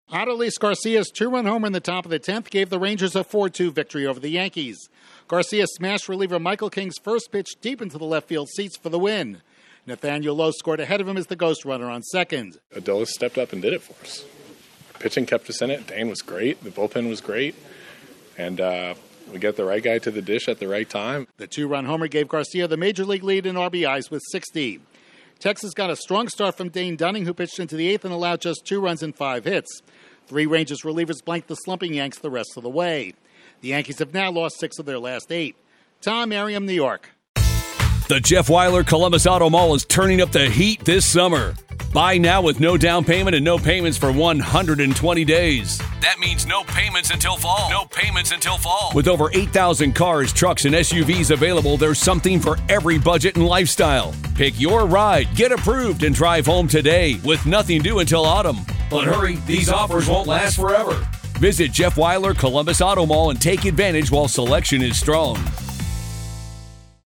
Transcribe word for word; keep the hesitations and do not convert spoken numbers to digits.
Adolis Garcia's two-run homer in the top of the tenth gave the Rangers a four two victory over the Yankees. Garcia smashed reliever Michael King's first pitch deep into the left field seats for the win. Nathaniel Lowe scored ahead of him as the ghost runner on second. Adolis stepped up and did it for us. Pitching kept us in it. Dane was great. The bullpen was great. And uh, we got the right guy to the dish at the right time. The two-run homer gave Garcia the major league lead in R B Is with sixty. Texas got a strong start from Dane Dunning, who pitched into the eighth and allowed just two runs and five hits. Three Rangers relievers blanked the slumping Yanks the rest of the way. The Yankees have now lost six of their last eight. Tom Merriam, New York. The Jeff Weiler Columbus Auto Mall is turning up the heat this summer. Buy now with no down payment and no payments for one hundred twenty days. That means no payments until fall. No payments until fall. With over eight thousand cars, trucks, and S U Vs available, there's something for every budget and lifestyle. Pick your ride, get approved, and drive home today with nothing due until autumn. But hurry, these offers won't last forever. Visit Jeff Weiler Columbus Auto Mall and take advantage while selection is strong.